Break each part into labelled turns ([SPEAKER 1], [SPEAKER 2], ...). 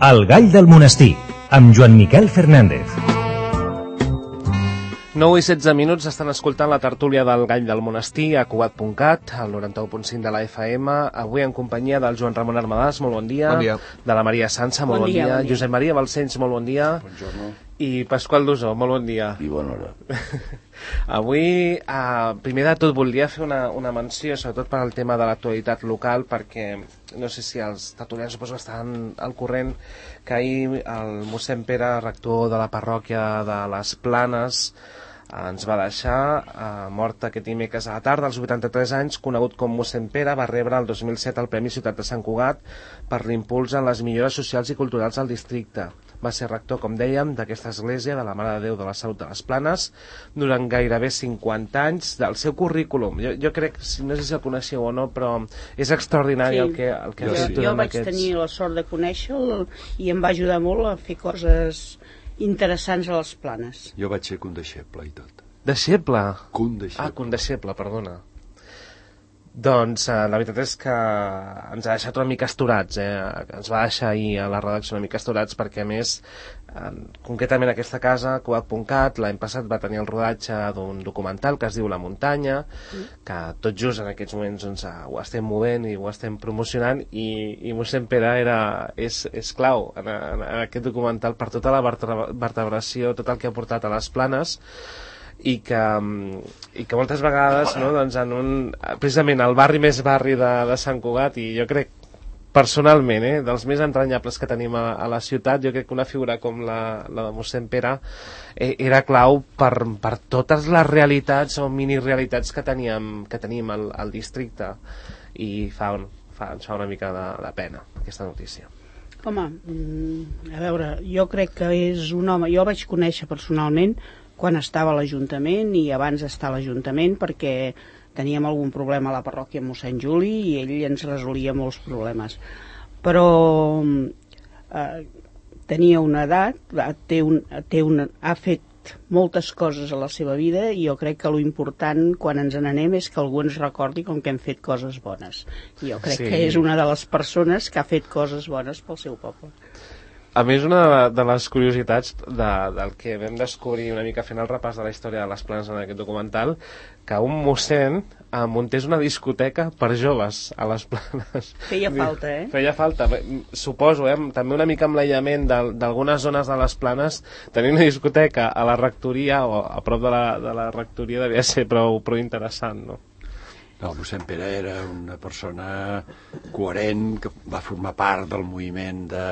[SPEAKER 1] El gall del monestir, amb Joan Miquel Fernández.
[SPEAKER 2] 9 i 16 minuts estan escoltant la tertúlia del Gall del Monestir a Cugat.cat, al 91.5 de la FM, avui en companyia del Joan Ramon Armadàs, molt bon dia.
[SPEAKER 3] Bon dia.
[SPEAKER 2] De la Maria Sança, molt bon dia. Josep Maria Balcells, molt bon dia.
[SPEAKER 3] Buongiorno.
[SPEAKER 2] I Pasqual Dusó, molt bon dia.
[SPEAKER 3] I bona hora.
[SPEAKER 2] Avui, primer de tot, voldria fer una menció, sobretot per al tema de l'actualitat local, perquè no sé si els tertulians suposo que estan al corrent que ahir el mossèn Pere, rector de la parròquia de les Planes, ens va deixar mort aquest dimecres a la tarda, als 83 anys, conegut com mossèn Pere. Va rebre el 2007 el Premi Ciutat de Sant Cugat per l'impuls en les millores socials i culturals del districte. Va ser rector, com dèiem, d'aquesta església de la Mare de Déu de la Salut de les Planes durant gairebé 50 anys. Del seu currículum, jo crec, no sé si el coneixeu o no, però és extraordinari el que ha fet
[SPEAKER 4] jo vaig tenir la sort de conèixer-lo i em va ajudar molt a fer coses interessants a les Planes.
[SPEAKER 3] Jo vaig ser condeixeble i tot.
[SPEAKER 2] Deixeble?
[SPEAKER 3] Condeixeble.
[SPEAKER 2] Condeixeble, perdona. Doncs la veritat és que ens ha deixat una mica esturats, ens va deixar ahir a la redacció una mica esturats, perquè a més, concretament aquesta casa, Cugat.cat, l'any passat va tenir el rodatge d'un documental que es diu La Muntanya, que tot just en aquests moments doncs, ho estem movent i ho estem promocionant, i mossèn Pere és clau en aquest documental per tota la vertebració, tot el que ha portat a les Planes, i que moltes vegades, no, doncs precisament el barri més barri de Sant Cugat, i jo crec personalment, dels més entranyables que tenim a la ciutat, jo crec que una figura com la de mossèn Pere era clau per totes les realitats o minirealitats que tenim al districte, i ens fa una mica de pena aquesta notícia.
[SPEAKER 4] Home, a veure, jo crec que és un home, jo vaig conèixer personalment quan estava a l'Ajuntament i abans d'estar a l'Ajuntament, perquè teníem algun problema a la parròquia amb mossèn Juli i ell ens resolia molts problemes, però tenia una edat, ha fet moltes coses a la seva vida, i jo crec que l'important quan ens n'anem és que algú ens recordi com que hem fet coses bones. Jo crec que és una de les persones que ha fet coses bones pel seu poble.
[SPEAKER 2] A més, una de les curiositats del que vam descobrir una mica fent el repàs de la història de les Planes en aquest documental, que un mossèn muntés una discoteca per joves a les Planes.
[SPEAKER 4] Feia falta,
[SPEAKER 2] Feia falta, suposo, també una mica amb l'aïllament d'algunes zones de les Planes, tenir una discoteca a la rectoria o a prop de la rectoria devia ser prou interessant, no?
[SPEAKER 3] No, mossèn Pere era una persona coherent, que va formar part del moviment de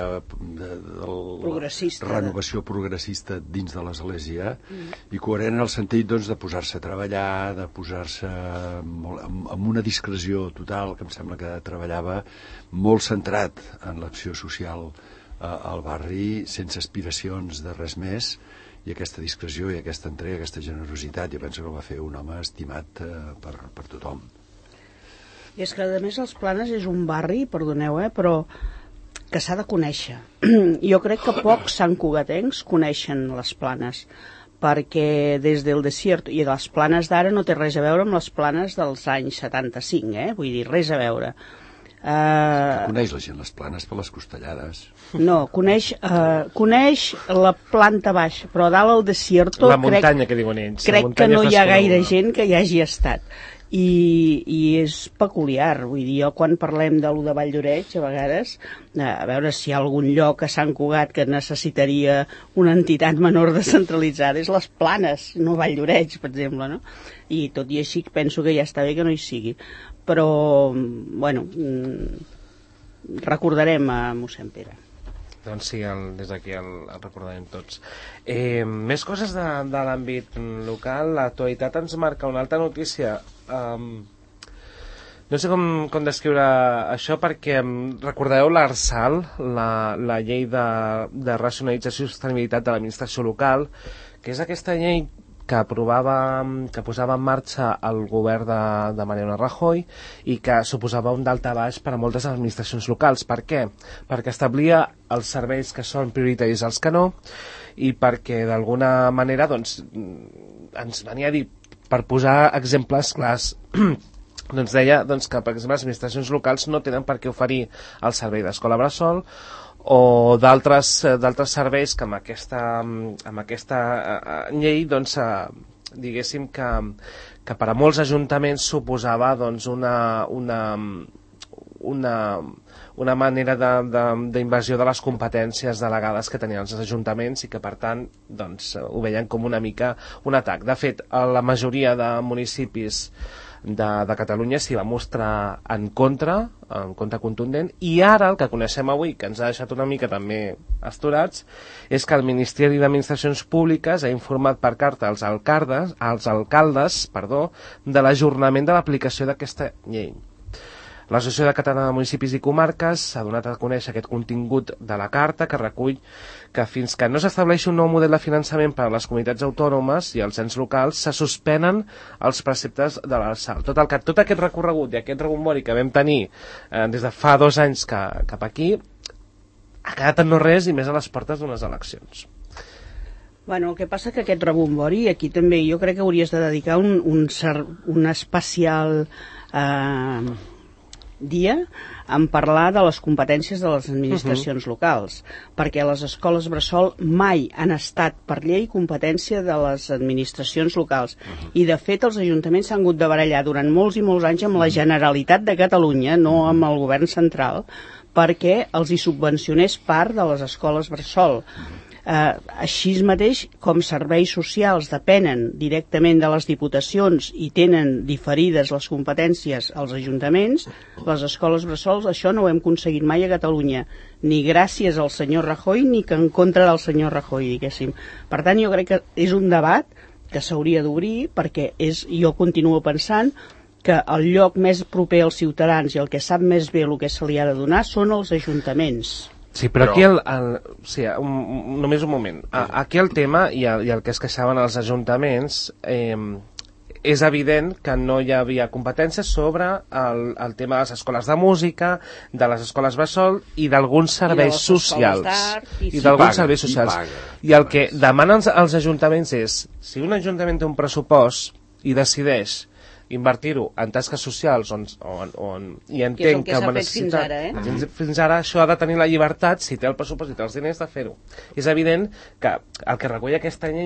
[SPEAKER 3] renovació progressista dins de l'Església, i coherent en el sentit de posar-se a treballar, de posar-se amb una discreció total, que em sembla que treballava molt centrat en l'acció social al barri, sense aspiracions de res més, i aquesta discreció i aquesta entrega, aquesta generositat, jo penso que el va fer un home estimat per tothom.
[SPEAKER 4] I és que, a més, les Planes és un barri, perdoneu, però que s'ha de conèixer. Jo crec que pocs santcugatencs coneixen les Planes, perquè des del desierto, i les Planes d'ara no té res a veure amb les Planes dels anys 75, vull dir, res a veure.
[SPEAKER 3] Coneix la gent les Planes per les costellades.
[SPEAKER 4] No, coneix la planta baixa, però dalt al desierto
[SPEAKER 2] la muntanya, que diuen ells.
[SPEAKER 4] Crec que no hi ha gaire gent que hi hagi estat, i és peculiar. Vull dir, jo quan parlem de lo de Valldoreix, a vegades, a veure si hi ha algun lloc a Sant Cugat que necessitaria una entitat menor descentralitzada, és les Planes, no Valldoreix, per exemple, no? I tot i així penso que ja està bé que no hi sigui, però bueno, recordarem a mossèn Pere.
[SPEAKER 2] Doncs sí, des d'aquí el recordarem tots. Més coses de l'àmbit local. L'actualitat ens marca una altra notícia. No sé com descriure això, perquè recordeu l'ARSAL, la llei de racionalització i sostenibilitat de l'administració local, que és aquesta llei que posava en marxa el govern de Mariano Rajoy, i que suposava un daltabaix per a moltes administracions locals. Per què? Perquè establia els serveis que són prioritaris als que no, i perquè d'alguna manera ens venia a dir, per posar exemples clars, deia que, per exemple, les administracions locals no tenen per què oferir el servei d'escola bressol o d'altres serveis que amb aquesta llei doncs, diguéssim que per a molts ajuntaments suposava doncs, una manera d'invasió de les competències delegades que tenien els ajuntaments i que per tant doncs, ho veien com una mica un atac. De fet, la majoria de municipis de Catalunya s'hi va mostrar en contra contundent, i ara el que coneixem avui, que ens ha deixat una mica també astorats, és que el Ministeri d'Administracions Públiques ha informat per carta als alcaldes de l'ajornament de l'aplicació d'aquesta llei. L'Associació de Catalana de Municipis i Comarques s'ha donat a conèixer aquest contingut de la carta que recull que fins que no s'estableixi un nou model de finançament per a les comunitats autònomes i els ens locals se suspenen els preceptes de l'Arsal. Tot aquest recorregut i aquest rebombori que vam tenir des de fa 2 anys cap aquí ha quedat en no res i més a les portes d'unes eleccions.
[SPEAKER 4] Bueno, el que passa que aquest rebombori, aquí també jo crec que hauries de dedicar un especial dia en parlar de les competències de les administracions locals, perquè les escoles bressol mai han estat per llei competència de les administracions locals, i de fet els ajuntaments s'han hagut de barallar durant molts i molts anys amb la Generalitat de Catalunya, no amb el govern central, perquè els hi subvencionés part de les escoles bressol. Així mateix, com serveis socials depenen directament de les diputacions i tenen diferides les competències als ajuntaments, les escoles bressols això no ho hem aconseguit mai a Catalunya, ni gràcies al senyor Rajoy ni que en contra del senyor Rajoy, diguéssim. Per tant, jo crec que és un debat que s'hauria d'obrir, perquè jo continuo pensant que el lloc més proper als ciutadans i el que sap més bé el que se li ha de donar són els ajuntaments.
[SPEAKER 2] Sí, però aquí només un moment. Aquí el tema i el que es queixaven els ajuntaments és evident que no hi havia competències sobre el tema de les escoles de música, de les escoles bressol i d'alguns serveis socials. I d'alguns serveis socials. I el que demanen els ajuntaments és, si un ajuntament té un pressupost i decideix invertir-ho en tasques socials i entenc que necessita fins ara això ha de tenir la llibertat, si té el pressupost i té els diners, de fer-ho. És evident que el que recull aquesta llei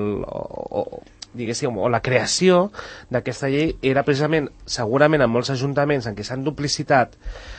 [SPEAKER 2] o la creació d'aquesta llei era precisament, segurament en molts ajuntaments en què s'han duplicitat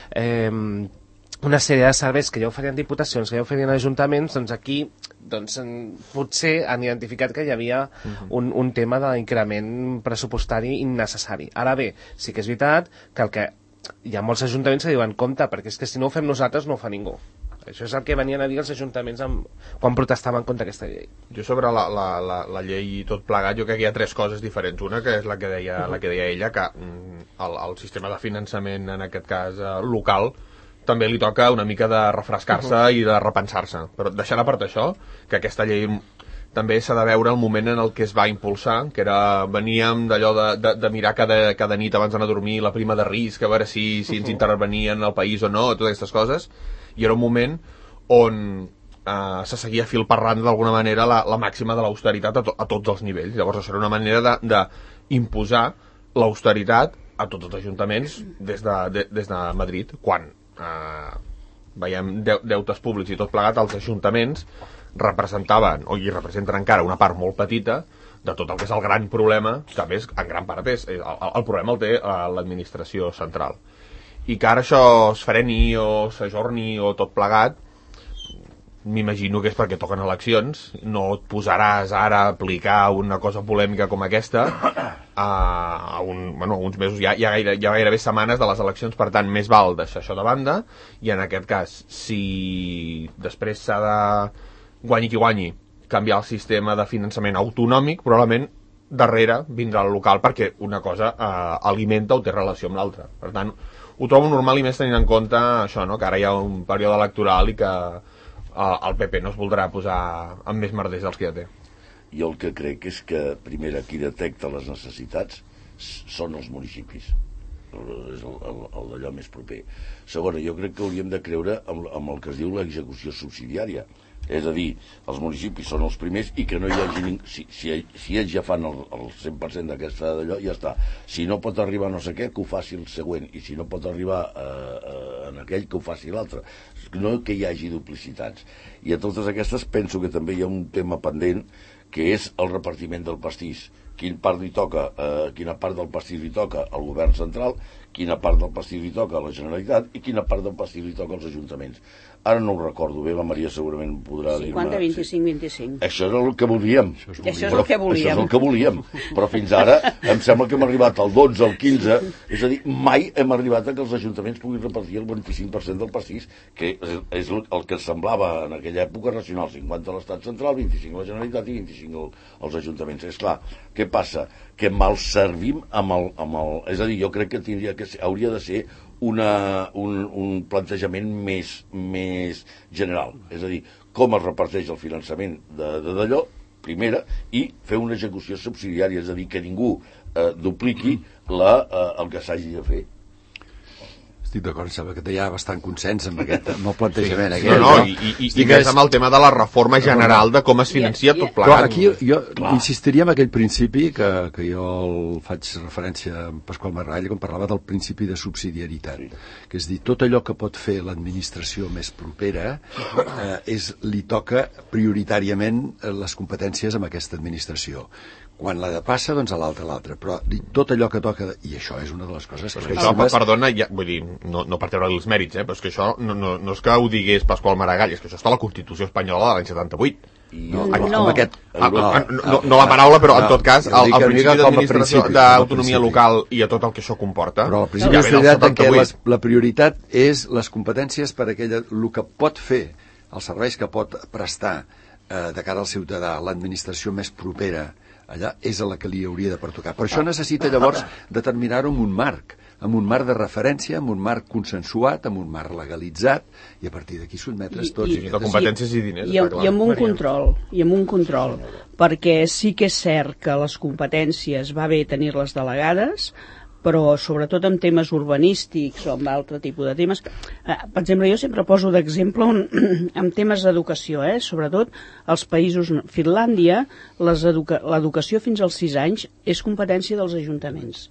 [SPEAKER 2] una sèrie de serveis que ja oferien diputacions, que ja oferien ajuntaments, doncs aquí potser han identificat que hi havia un tema d'increment pressupostari innecessari. Ara bé, sí que és veritat que hi ha molts ajuntaments que diuen compte, perquè és que si no ho fem nosaltres no ho fa ningú. Això és el que venien a dir els ajuntaments quan protestaven contra aquesta llei.
[SPEAKER 5] Jo sobre la llei i tot plegat, jo crec que hi ha 3 coses diferents. Una, que és la que deia ella, que el sistema de finançament, en aquest cas local, també li toca una mica de refrescar-se i de repensar-se. Però deixant a part això, que aquesta llei també s'ha de veure el moment en el que es va impulsar, que veníem d'allò de mirar cada nit abans d'anar a dormir la prima de risc, a veure si ens intervenien al país o no, totes aquestes coses, i era un moment on se seguia filparrant d'alguna manera la màxima de l'austeritat a tots els nivells. Llavors això era una manera d'imposar l'austeritat a tots els ajuntaments des de Madrid, quan veiem deutes públics i tot plegat, els ajuntaments representaven, o hi representen encara una part molt petita de tot el que és el gran problema, que a més en gran part el problema el té l'administració central. I que ara això es freni o s'ajorni o tot plegat, m'imagino que és perquè toquen eleccions. No et posaràs ara a aplicar una cosa polèmica com aquesta a uns mesos, ja gairebé setmanes de les eleccions. Per tant, més val deixar això de banda, i en aquest cas, si després s'ha de, guanyi qui guanyi, canviar el sistema de finançament autonòmic, probablement darrere vindrà el local, perquè una cosa alimenta o té relació amb l'altra. Per tant, ho trobo normal, i més tenint en compte això, no? Que ara hi ha un període electoral i que el PP no es voldrà posar amb més merders dels que ja té.
[SPEAKER 6] Jo el que crec és que, primera, qui detecta les necessitats són els municipis. el d'allò més proper. Segona, jo crec que hauríem de creure amb el que es diu l'execució subsidiària. És a dir, els municipis són els primers i que no hi hagi si ells ja fan el 100% d'aquesta d'allò, ja està. Si no pot arribar no sé què, que ho faci el següent, i si no pot arribar en aquell, que ho faci l'altre. No que hi hagi duplicitats. I a totes aquestes penso que també hi ha un tema pendent, que és el repartiment del pastís. Quina part del pastís li toca al govern central, quina part del pastís li toca a la Generalitat i quina part del pastís li toca als ajuntaments. Ara no ho recordo bé, la Maria segurament podrà dir-me...
[SPEAKER 4] 50, 25, 25.
[SPEAKER 6] Això és el que volíem.
[SPEAKER 4] Això és el que volíem.
[SPEAKER 6] Però fins ara em sembla que hem arribat al 12, al 15, és a dir, mai hem arribat a que els ajuntaments puguin repartir el 25% del pastís, que és el que semblava en aquella època racional, 50 a l'estat central, 25 a la Generalitat i 25 als ajuntaments. És clar, què passa? Que mal servim amb el... És a dir, jo crec que hauria de ser un plantejament més general. És a dir, com es reparteix el finançament d'allò, primera, i fer una execució subsidiària, és a dir, que ningú dupliqui el que s'hagi de fer.
[SPEAKER 3] Estic d'acord, sembla que hi ha bastant consens amb el plantejament
[SPEAKER 5] aquest. I més amb el tema de la reforma general de com es financia tot plegat.
[SPEAKER 3] Però aquí jo insistiria en aquell principi que jo el faig referència a Pasqual Maragall quan parlava del principi de subsidiarietat, que és dir, tot allò que pot fer l'administració més propera li toca prioritàriament les competències amb aquesta administració. Quan la passa, doncs a l'altra. Però tot allò que toca... I això és una de les coses que...
[SPEAKER 5] Perdona, vull dir, no per treure els mèrits, però és que això no és que ho digués Pasqual Maragall, és que això està a la Constitució espanyola de l'any 78.
[SPEAKER 3] No
[SPEAKER 5] la paraula, però en tot cas el principi d'administració d'autonomia local i a tot el que això comporta.
[SPEAKER 3] Però el principi d'administració en què la prioritat és les competències per aquella... el que pot fer, els serveis que pot prestar de cara al ciutadà, l'administració més propera, allà és a la que li hauria de pertocar. Per això necessita llavors determinar-ho amb un marc de referència, amb un marc consensuat, amb un marc legalitzat, i a partir d'aquí sotmetre's tots.
[SPEAKER 5] I de competències i diners.
[SPEAKER 4] I amb un control, perquè sí que és cert que les competències va bé tenir-les delegades, però sobretot en temes urbanístics o en altre tipus de temes. Per exemple, jo sempre poso d'exemple en temes d'educació, sobretot als països... Finlàndia, l'educació fins als 6 anys és competència dels ajuntaments.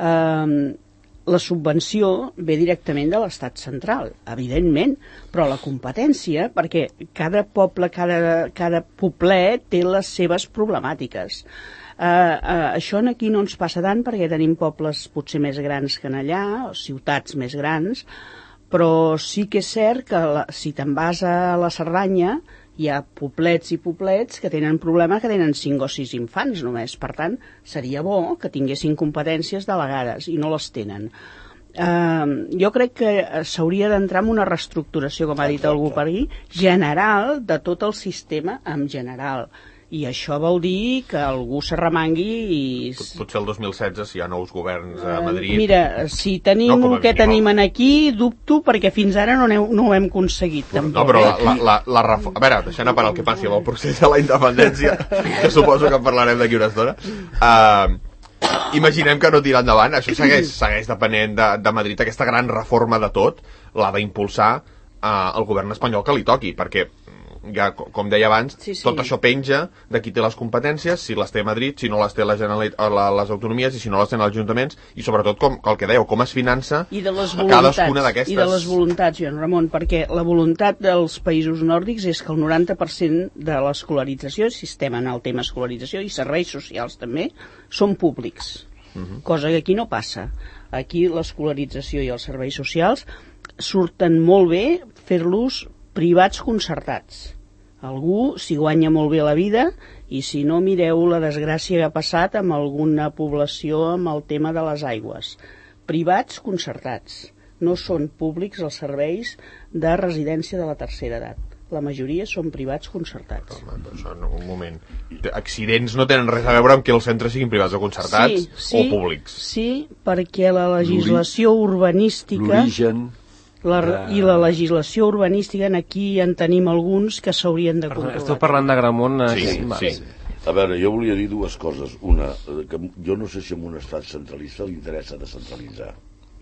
[SPEAKER 4] La subvenció ve directament de l'estat central, evidentment, però la competència, perquè cada poble, cada poblet té les seves problemàtiques. Això aquí no ens passa tant perquè tenim pobles potser més grans que en allà, o ciutats més grans, però sí que és cert que si te'n vas a la Cerdanya hi ha poblets i poblets que tenen problema, que tenen 5 o 6 infants només. Per tant, seria bo que tinguessin competències delegades i no les tenen. Jo crec que s'hauria d'entrar en una reestructuració, com ha dit algú per aquí, general de tot el sistema en general. I això vol dir que algú s'arremangui i...
[SPEAKER 5] Potser el 2016, si hi ha nous governs a Madrid...
[SPEAKER 4] Mira, si tenim el que tenim aquí, dubto, perquè fins ara no ho hem aconseguit, tampoc.
[SPEAKER 5] No, però la reforma... A veure, deixant a part el que passi amb el procés de la independència, que suposo que en parlarem d'aquí una estona, imaginem que no tira endavant, això segueix depenent de Madrid, aquesta gran reforma de tot, l'ha d'impulsar el govern espanyol que li toqui, perquè... ja, com deia abans, tot això penja de qui té les competències, si les té Madrid, si no les té la Generalitat, les autonomies, i si no les tenen els ajuntaments, i sobretot, el que dèieu, com es finança cadascuna d'aquestes.
[SPEAKER 4] I de les voluntats, Joan Ramon, perquè la voluntat dels països nòrdics és que el 90% de l'escolarització, sistema en el tema escolarització, i serveis socials també, són públics, cosa que aquí no passa. Aquí l'escolarització i els serveis socials surten molt bé fer-los privats concertats. Algú s'hi guanya molt bé la vida, i si no, mireu la desgràcia que ha passat amb alguna població amb el tema de les aigües. Privats concertats. No són públics els serveis de residència de la tercera edat. La majoria són privats concertats.
[SPEAKER 5] Això, un moment. Accidents no tenen res a veure amb que els centres siguin privats o concertats o públics.
[SPEAKER 4] Sí, perquè la legislació urbanística...
[SPEAKER 3] L'origen...
[SPEAKER 4] I la legislació urbanística, aquí en tenim alguns que s'haurien de controlar.
[SPEAKER 2] Esteu parlant d'Agramunt.
[SPEAKER 5] Sí.
[SPEAKER 6] A veure, jo volia dir dues coses. Una, que jo no sé si en un estat centralista li interessa descentralitzar.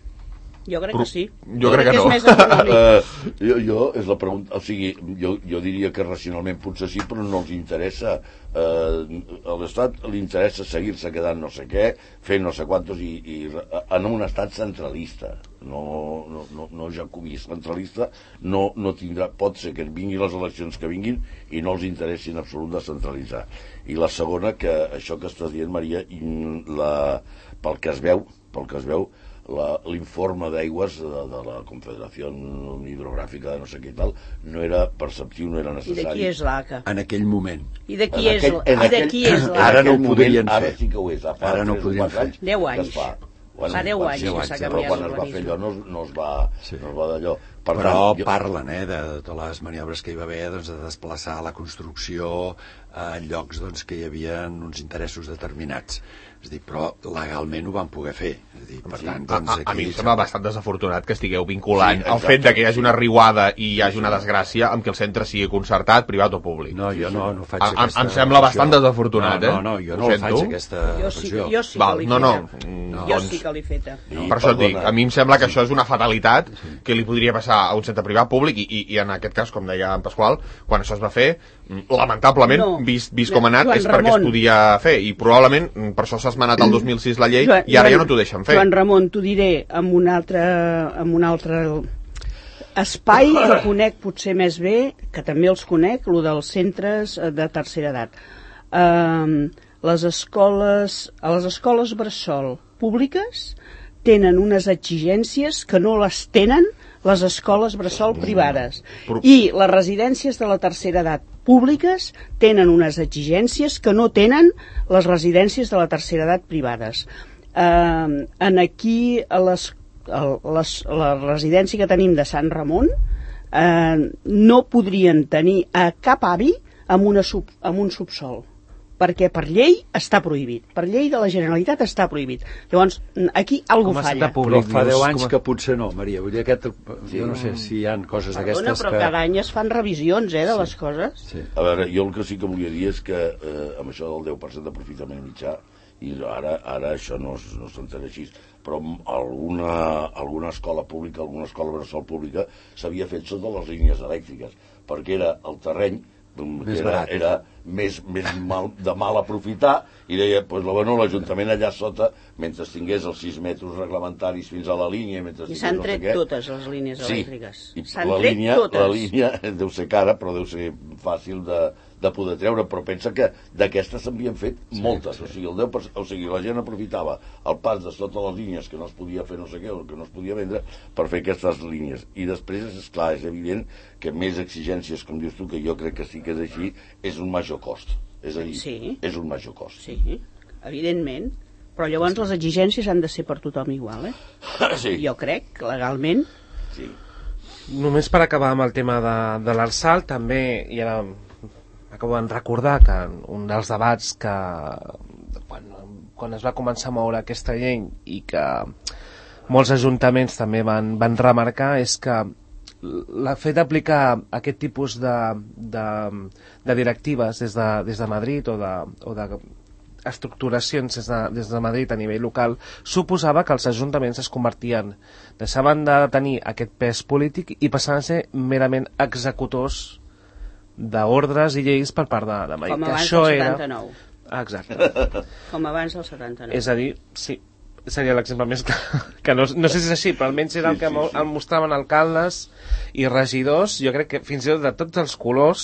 [SPEAKER 4] Jo crec que sí.
[SPEAKER 5] Jo crec que no.
[SPEAKER 4] És més econòmic.
[SPEAKER 6] Jo, és la pregunta, o sigui, jo diria que racionalment potser sí, però no els interessa. A l'Estat li interessa seguir-se quedant no sé què, fent no sé quantos, i en un estat centralista, no jacobí centralista, no tindrà, pot ser que vinguin les eleccions que vinguin i no els interessi en absolut descentralitzar. I la segona, que això que estàs dient, Maria, pel que es veu, l'informe d'aigües de la Confederació Hidrogràfica de no sé què i tal no era perceptiu, no era necessari.
[SPEAKER 4] I de qui és l'ACA?
[SPEAKER 3] En aquell moment.
[SPEAKER 4] I de qui és l'ACA?
[SPEAKER 3] Ara no ho podrien fer.
[SPEAKER 6] Ara sí que ho és.
[SPEAKER 3] Ara no ho podrien fer.
[SPEAKER 4] 10 anys. Fa 10 anys que s'ha canviat.
[SPEAKER 6] Però quan es va fer allò no es va d'allò.
[SPEAKER 3] Però parlen de totes les maniobres que hi va haver de desplaçar la construcció en llocs que hi havia uns interessos determinats. És a dir, però legalment ho van poder fer. És a dir, per tant, aquí...
[SPEAKER 5] A mi em sembla bastant desafortunat que estigueu vinculant el fet de que hi hagi una riuada i hi hagi una desgràcia amb que el centre sigui concertat, privat o públic.
[SPEAKER 3] No, jo no faig aquesta...
[SPEAKER 5] Em sembla bastant desafortunat,
[SPEAKER 3] No, jo no faig aquesta reflexió.
[SPEAKER 4] Jo sí que l'he feta. Jo sí que l'he feta.
[SPEAKER 5] Per això et dic, a mi em sembla que això és una fatalitat que li podria passar a un centre privat públic i en aquest cas, com deia en Pasqual, quan això es va fer, lamentablement, vist com ha anat, és perquè es podia fer i probablement per això s'ha esmenat el 2006 la llei i ara ja no t'ho deixen fer.
[SPEAKER 4] Joan Ramon, t'ho diré amb un altre espai que conec potser més bé, que també els conec, el dels centres de tercera edat. A les escoles bressol públiques tenen unes exigències que no les tenen les escoles bressol privades. I les residències de la tercera edat públiques tenen unes exigències que no tenen les residències de la tercera edat privades. Aquí, la residència que tenim de Sant Ramon no podrien tenir a cap avi amb un subsol, perquè per llei està prohibit. Per llei de la Generalitat està prohibit. Llavors, aquí alguna cosa falla.
[SPEAKER 3] Però fa 10 anys que potser no, Maria. Vull dir, jo no sé si hi ha coses d'aquestes
[SPEAKER 4] però cada any es fan revisions de les coses.
[SPEAKER 6] Sí. A veure, jo el que sí que volia dir és que amb això del 10% d'aprofitament mitjà, i ara això no s'entén així, però alguna escola pública, alguna escola bressol pública s'havia fet sota les línies elèctriques, perquè era el terreny era més de mal aprofitar i deia, l'Ajuntament allà sota, mentre tingués els 6 metres reglamentaris fins a la línia,
[SPEAKER 4] i s'han tret totes les línies elèctriques.
[SPEAKER 6] S'han tret totes. La línia deu ser cara, però deu ser fàcil de poder treure, però pensa que d'aquestes s'havien fet moltes, o sigui, la gent aprofitava el pas de sota les línies que no es podia fer no sé què, o que no es podia vendre, per fer aquestes línies. I després, esclar, és evident que més exigències, com dius tu, que jo crec que sí que és així, és un major cost. És a dir, és un major cost.
[SPEAKER 4] Sí, evidentment. Però llavors les exigències han de ser per tothom igual,
[SPEAKER 6] Sí.
[SPEAKER 4] Jo crec, legalment.
[SPEAKER 6] Sí.
[SPEAKER 2] Només per acabar amb el tema de l'Arsal, també, i ara acabo de recordar que un dels debats que quan es va començar a moure aquesta llei i que molts ajuntaments també van remarcar és que el fet d'aplicar aquest tipus de directives des de Madrid o de estructuracions des de Madrid a nivell local suposava que els ajuntaments es convertien, deixaven de tenir aquest pes polític i passaven a ser merament executors d'ordres i lleis per part de Madrid.
[SPEAKER 4] Com abans del 79.
[SPEAKER 2] Exacte.
[SPEAKER 4] Com abans del 79.
[SPEAKER 2] És a dir, sí, seria l'exemple més que no sé si és així, però almenys era el que el mostraven alcaldes i regidors, jo crec que fins i tot de tots els colors,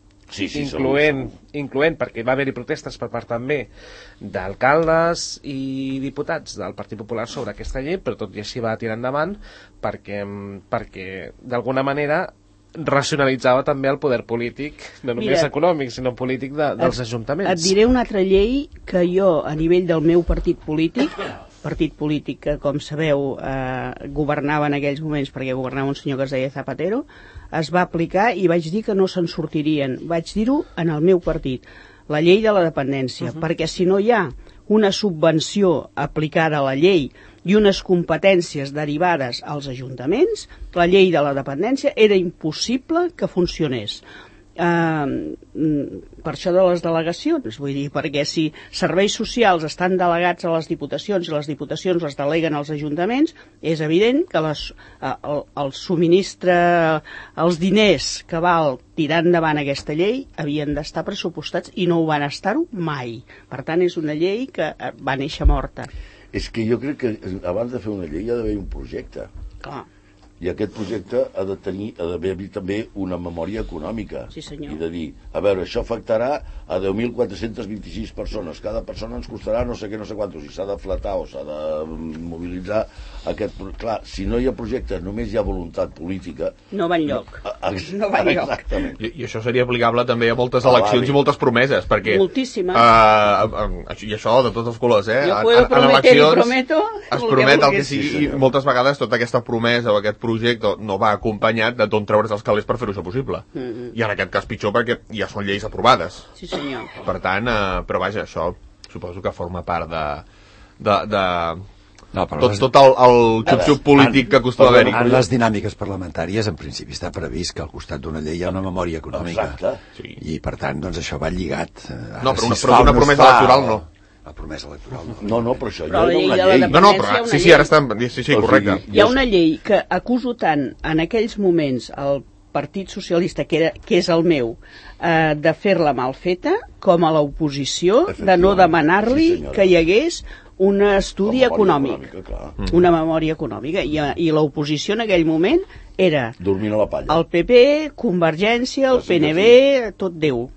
[SPEAKER 2] incloent perquè va haver-hi protestes per part també d'alcaldes i diputats del Partit Popular sobre aquesta llei, però tot i així va tirar endavant perquè d'alguna manera racionalitzava també el poder polític, no només econòmic, sinó polític dels ajuntaments.
[SPEAKER 4] Et diré una altra llei que jo, a nivell del meu partit polític que, com sabeu, governava en aquells moments, perquè governava un senyor que es deia Zapatero, es va aplicar i vaig dir que no se'n sortirien. Vaig dir-ho en el meu partit. La llei de la dependència, perquè si no hi ha una subvenció aplicada a la llei i unes competències derivades als ajuntaments, la llei de la dependència era impossible que funcionés. per això de les delegacions, vull dir, perquè si serveis socials estan delegats a les diputacions i les diputacions les deleguen als ajuntaments, és evident que el subministre, els diners que val tirar endavant aquesta llei havien d'estar pressupostats i no ho van estar-ho mai. Per tant, és una llei que va néixer morta.
[SPEAKER 6] És que jo crec que abans de fer una llei ha d'haver un projecte.
[SPEAKER 4] Clar.
[SPEAKER 6] I aquest projecte ha d'haver també una memòria econòmica.
[SPEAKER 4] Sí, senyor.
[SPEAKER 6] I de dir, a veure, això afectarà a 10.426 persones. Cada persona ens costarà no sé què, no sé quantos. I s'ha de flatar o s'ha de mobilitzar aquest... Clar, si no hi ha projecte, només hi ha voluntat política...
[SPEAKER 4] No va enlloc.
[SPEAKER 6] No va enlloc. Exactament.
[SPEAKER 5] I això seria aplicable també a moltes eleccions i moltes promeses, perquè...
[SPEAKER 4] Moltíssimes.
[SPEAKER 5] I això de tots els colors,
[SPEAKER 4] Jo puedo prometer i prometo...
[SPEAKER 5] Es promet el que sigui, i moltes vegades tota aquesta promesa o aquest projecte no va acompanyat de d'on treure's els calés per fer-ho això possible. I en aquest cas pitjor perquè ja són lleis aprovades.
[SPEAKER 4] Sí, senyor.
[SPEAKER 5] Per tant, però vaja, això suposo que forma part tot el xup-xup polític que acostuma a haver-hi.
[SPEAKER 3] En les dinàmiques parlamentàries, en principi, està previst que al costat d'una llei hi ha una memòria econòmica.
[SPEAKER 6] Exacte.
[SPEAKER 3] I, per tant, doncs això va lligat.
[SPEAKER 5] No, però una promesa electoral no.
[SPEAKER 3] La promesa electoral
[SPEAKER 6] no. No, però això
[SPEAKER 4] però
[SPEAKER 6] ja era una
[SPEAKER 4] llei.
[SPEAKER 5] No, però sí, ara està... Sí, correcte.
[SPEAKER 4] Hi ha una llei que acuso tant en aquells moments el Partit Socialista, que és el meu, de fer-la mal feta, com a l'oposició de no demanar-li que hi hagués un estudi econòmic, una memòria econòmica. I l'oposició en aquell moment era
[SPEAKER 6] dormint a la palla.
[SPEAKER 4] El PP, Convergència, el PNB, tot Déu.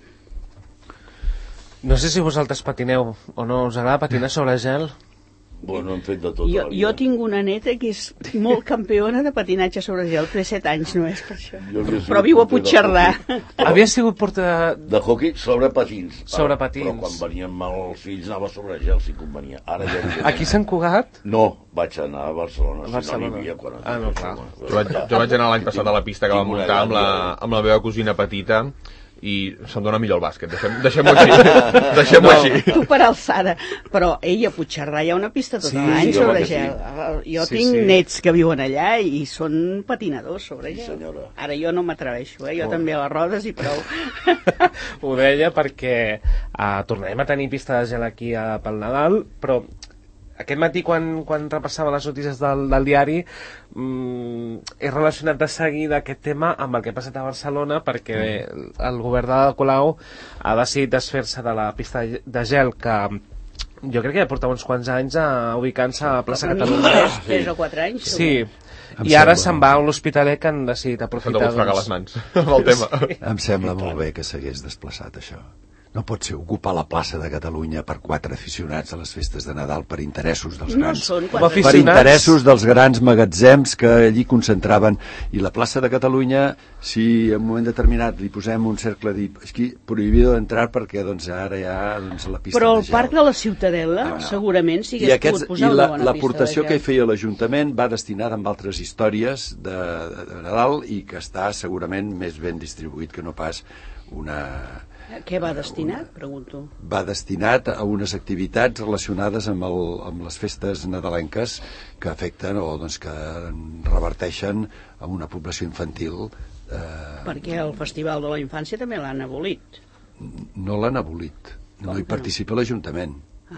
[SPEAKER 2] No sé si vosaltres patineu o no, us agrada patinar sobre gel?
[SPEAKER 6] Bueno, hem fet de tot.
[SPEAKER 4] Jo tinc una neta que és molt campiona de patinatge sobre gel, té 7 anys només per això. Però viu a Puigcerdà.
[SPEAKER 2] Havia sigut porter...
[SPEAKER 6] De hockey sobre patins.
[SPEAKER 2] Sobre patins.
[SPEAKER 6] Però quan venien els fills anava sobre gel, si convenia. Ara ja
[SPEAKER 2] Aquí a Sant Cugat?
[SPEAKER 6] No, vaig anar a Barcelona.
[SPEAKER 2] Si no
[SPEAKER 6] n'hi havia quan...
[SPEAKER 2] no, clar.
[SPEAKER 5] Jo vaig anar l'any passat a la pista que vam muntar amb la meva cosina petita i se'm dona millor el bàsquet, deixem-ho així.
[SPEAKER 4] Tu per alçada, però a Puigcerdà hi ha una pista tot l'any sobre gel. Jo tinc nets que viuen allà i són patinadors sobre gel. Ara jo no m'atreveixo, jo també a les rodes i prou.
[SPEAKER 2] Ho deia perquè tornarem a tenir pista de gel aquí pel Nadal, però aquest matí quan repassava les notícies del diari he relacionat de seguida aquest tema amb el que ha passat a Barcelona, perquè el govern de Colau ha decidit desfer-se de la pista de gel que jo crec que ja portava uns quants anys ubicant-se a plaça Catalunya.
[SPEAKER 4] 3 o 4 anys.
[SPEAKER 2] Sí, i ara se'n va a l'Hospitalet, que han decidit aprofitar...
[SPEAKER 5] S'han de les mans amb el tema.
[SPEAKER 3] Em sembla molt bé que s'hagués desplaçat això. No pot ser ocupar la plaça de Catalunya per 4 aficionats a les festes de Nadal per interessos dels grans.
[SPEAKER 4] No són 4
[SPEAKER 3] aficionats. Per interessos dels grans magatzems que allí concentraven. I la plaça de Catalunya, si en un moment determinat li posem un cercle aquí, prohibido d'entrar perquè doncs, ara hi ha la pista
[SPEAKER 4] però
[SPEAKER 3] de gel.
[SPEAKER 4] Però el Parc de la Ciutadella segurament si hagués pogut posar una bona pista de gel.
[SPEAKER 3] L'aportació que hi feia l'Ajuntament va destinada amb altres històries de Nadal i que està segurament més ben distribuït que no pas una...
[SPEAKER 4] Què va destinat, pregunto?
[SPEAKER 3] Va destinat a unes activitats relacionades amb les festes nadalenques que afecten o doncs, que reverteixen a una població infantil.
[SPEAKER 4] Perquè el Festival de la Infància també l'han abolit.
[SPEAKER 3] No l'han abolit. No hi participa l'Ajuntament.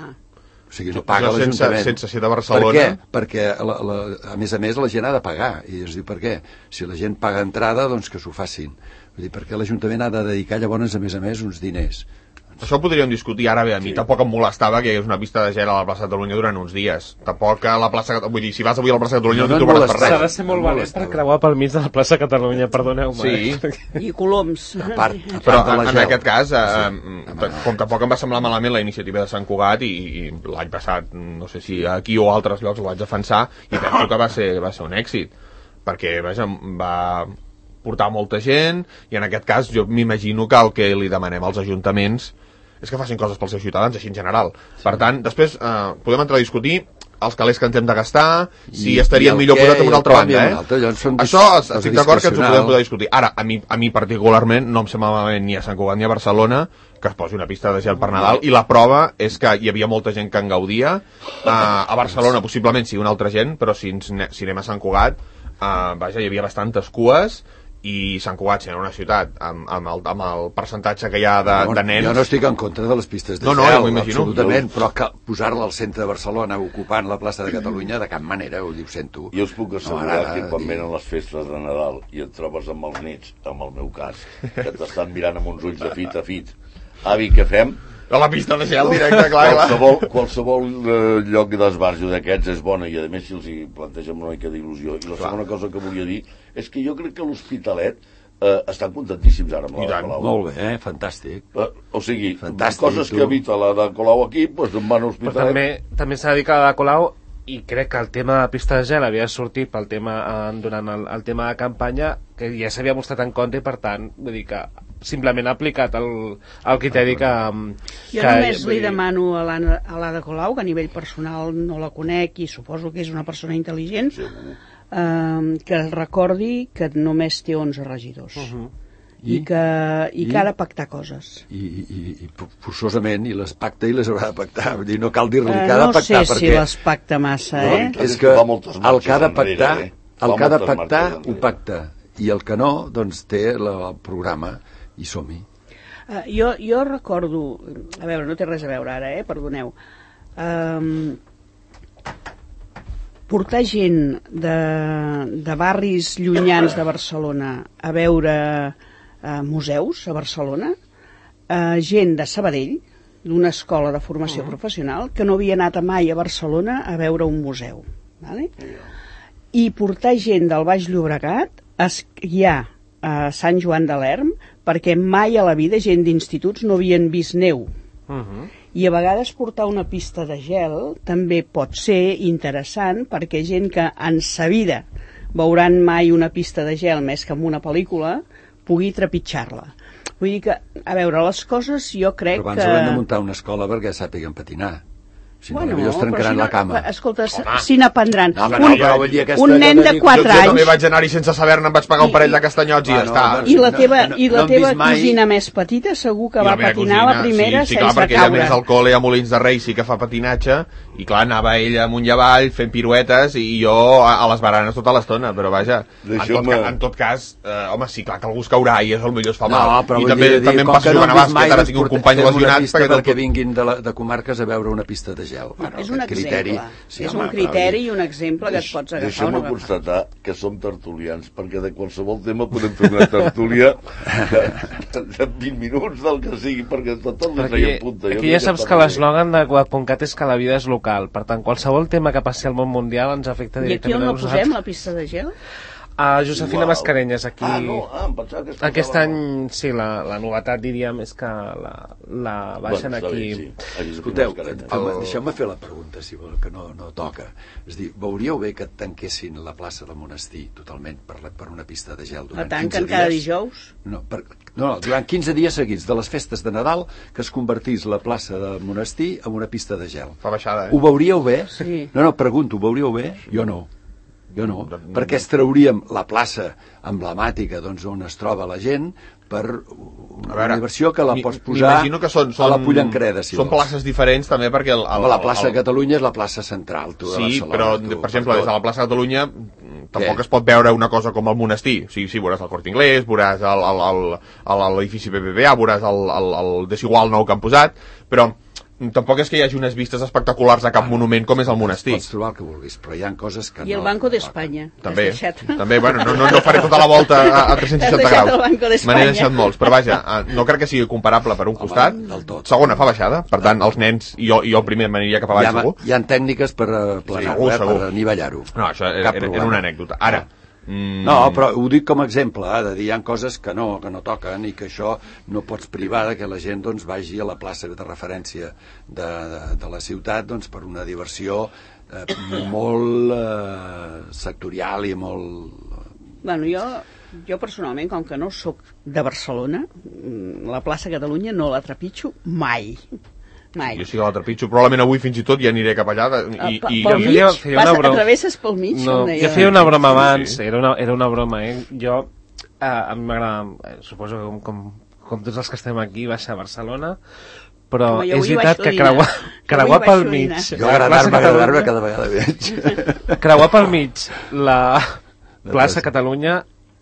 [SPEAKER 3] O sigui, no
[SPEAKER 5] Això
[SPEAKER 3] paga l'Ajuntament.
[SPEAKER 5] Sense ser de Barcelona.
[SPEAKER 3] Per què? Perquè, a més, la gent ha de pagar. I es diu, per què? Si la gent paga entrada, doncs que s'ho facin. Vull dir, perquè l'Ajuntament ha de dedicar llavors, a més, uns diners.
[SPEAKER 5] Això ho podríem discutir. Ara bé, a mi tampoc em molestava que hi hagués una pista de gel a la plaça de Catalunya durant uns dies. Tampoc a la plaça... Vull dir, si vas avui a la plaça de Catalunya no t'hi trobaràs per res.
[SPEAKER 2] S'ha de ser molt valent per creuar pel mig de la plaça Catalunya, perdoneu-me.
[SPEAKER 5] Sí.
[SPEAKER 4] I coloms.
[SPEAKER 5] Però en aquest cas, com tampoc em va semblar malament la iniciativa de Sant Cugat i l'any passat, no sé si aquí o altres llocs ho vaig defensar, i penso que va ser un èxit. Perquè, vaja, va portar molta gent, i en aquest cas jo m'imagino que el que li demanem als ajuntaments és que facin coses pels seus ciutadans, així en general. Per tant, després podem entrar a discutir els calés que ens hem de gastar, si estaria millor posat en una altra banda, Això estic d'acord que ens ho podem poder discutir. Ara, a mi particularment no em sembla malament ni a Sant Cugat ni a Barcelona que es posi una pista de gel per Nadal, i la prova és que hi havia molta gent que en gaudia. A Barcelona possiblement sí una altra gent, però si anem a Sant Cugat, vaja, hi havia bastantes cues, i Sant Cugat sent una ciutat amb el percentatge que hi ha de nens...
[SPEAKER 3] Jo no estic en contra de les pistes de gel,
[SPEAKER 5] ja m'ho imagino.
[SPEAKER 3] Absolutament, però que posar-la al centre de Barcelona ocupant la plaça de Catalunya, de cap manera, ho sento.
[SPEAKER 6] Jo us puc assegurar que quan venen les festes de Nadal i et trobes amb els nets, amb el meu cas, que t'estan mirant amb uns ulls de fit a fit, avi, què fem?
[SPEAKER 5] A la pista de gel directe, clar.
[SPEAKER 6] Qualsevol lloc d'esbarjo d'aquests és bona, i a més si els hi plantegem una mica d'il·lusió. I la segona cosa que volia dir és que jo crec que l'Hospitalet estan contentíssims ara amb la de Colau.
[SPEAKER 3] Molt bé, fantàstic.
[SPEAKER 6] O sigui, coses que evita la de Colau aquí, doncs van a l'Hospitalet.
[SPEAKER 2] Però també s'ha de dir que la de Colau, i crec que el tema de pista de gel havia sortit pel tema, durant el tema de campanya, que ja s'havia mostrat en contra, i per tant, vull dir que simplement ha aplicat el criteri que...
[SPEAKER 4] Jo només li demano a l'Ada Colau, que a nivell personal no la conec i suposo que és una persona intel·ligent, que recordi que només té 11 regidors. I que ha de pactar coses.
[SPEAKER 3] I forçosament, i les pacta i les haurà de pactar. Vull dir, no cal dir-li que ha de pactar,
[SPEAKER 4] no sé si les pacta massa,
[SPEAKER 3] és que el que ha de pactar, ho pacta. I el que no, doncs té el programa i som-hi.
[SPEAKER 4] Jo recordo, a veure, no té res a veure ara, perdoneu, portar gent de barris llunyans de Barcelona a veure museus a Barcelona, gent de Sabadell, d'una escola de formació professional, que no havia anat mai a Barcelona a veure un museu, vale? I portar gent del Baix Llobregat a esquiar a Sant Joan de l'Erm, perquè mai a la vida gent d'instituts no havien vist neu. I a vegades portar una pista de gel també pot ser interessant, perquè gent que en sa vida veuran mai una pista de gel més que en una pel·lícula pugui trepitjar-la. Vull dir que, a veure, les coses jo crec que...
[SPEAKER 3] Però abans haurem de muntar una escola perquè sàpiguen patinar. Si no, potser es trencaran la cama.
[SPEAKER 4] Escolta, si n'aprendran.
[SPEAKER 3] Un
[SPEAKER 4] nen de 4 anys...
[SPEAKER 5] Jo també vaig anar-hi sense saber-ne, em vaig pagar un parell de castanyots i ja està.
[SPEAKER 4] I la teva cosina més petita segur que va patinar la primera sense caure.
[SPEAKER 5] Sí, clar, perquè ella més al col·le a Molins de Rei sí que fa patinatge, i clar, anava ella amunt i avall fent piruetes i jo a les baranes tota l'estona, però vaja, en tot cas, home, sí, clar que algú es caurà i és el millor es fa mal. I també em passa jugant a bàsquet, ara tinc un company lesionat
[SPEAKER 3] perquè vinguin de comarques a veure una pista de gel.
[SPEAKER 4] És un exemple, és un criteri i un exemple que et pots agafar.
[SPEAKER 6] Deixa'm constatar que som tertulians, perquè de qualsevol tema podem fer una tertúlia de 20 minuts del que sigui, perquè tot el que hi apunta.
[SPEAKER 2] Aquí ja saps que l'eslògan de Guadponcat és que la vida és local, per tant, qualsevol tema que passi al món mundial ens afecta directament a nosaltres.
[SPEAKER 4] I aquí on la posem, la pista de gel?
[SPEAKER 2] A Josefina Mascarenyes, aquí...
[SPEAKER 6] em pensava que
[SPEAKER 2] aquest any, sí, la novetat, diríem, és que la baixen aquí.
[SPEAKER 3] Escolteu, deixeu-me fer la pregunta, si vol, que no toca. És dir, veuríeu bé que tanquessin la plaça del Monestir totalment per una pista de gel durant 15 dies?
[SPEAKER 4] La tanquen cada dijous?
[SPEAKER 3] No, durant 15 dies seguits de les festes de Nadal, que es convertís la plaça del Monestir en una pista de gel.
[SPEAKER 5] Fa baixada,
[SPEAKER 3] Ho veuríeu bé?
[SPEAKER 4] Sí.
[SPEAKER 3] No, pregunto, ho veuríeu bé? Jo no, perquè es trauríem la plaça emblemàtica on es troba la gent per una diversió que la pots posar a la Pollancreda, si
[SPEAKER 5] vols. Són places diferents també perquè...
[SPEAKER 3] La plaça de Catalunya és la plaça central, de Barcelona.
[SPEAKER 5] Sí, però, per exemple, des de la plaça de Catalunya tampoc es pot veure una cosa com el Monestir. Sí, veuràs el Corte Inglés, veuràs l'edifici BBVA, veuràs el Desigual nou que han posat, però tampoc és que hi hagi unes vistes espectaculars a cap monument com és el Monestir.
[SPEAKER 3] Pots trobar el que vulguis, però hi ha coses que no...
[SPEAKER 4] I el Banco d'Espanya.
[SPEAKER 5] També, bueno, no faré tota la volta a 360 graus. Me n'he deixat molts, però vaja, no crec que sigui comparable per un costat. Segona, fa baixada, per tant, els nens, i jo primer m'aniria cap avall segur.
[SPEAKER 3] Hi ha tècniques per planar-ho, per anivellar-ho.
[SPEAKER 5] No, això era una anècdota. Ara,
[SPEAKER 3] no, però ho dic com a exemple, de dir, hi ha coses que no toquen i que això no pots privar de que la gent vagi a la plaça de referència de la ciutat per una diversió molt sectorial i molt...
[SPEAKER 4] Bueno, jo personalment, com que no sóc de Barcelona, la plaça Catalunya no la trepitjo mai.
[SPEAKER 5] Jo sí que la trepitjo, probablement avui fins i tot ja aniré cap allà
[SPEAKER 4] pel mig? Travesses pel mig?
[SPEAKER 2] No, jo feia una broma abans, era una broma, jo a mi m'agrada, suposo que com tots els que estem aquí, baixar a Barcelona, però és veritat que creuar pel mig...
[SPEAKER 3] Jo agradar-me cada vegada veig.
[SPEAKER 2] Creuar pel mig la plaça Catalunya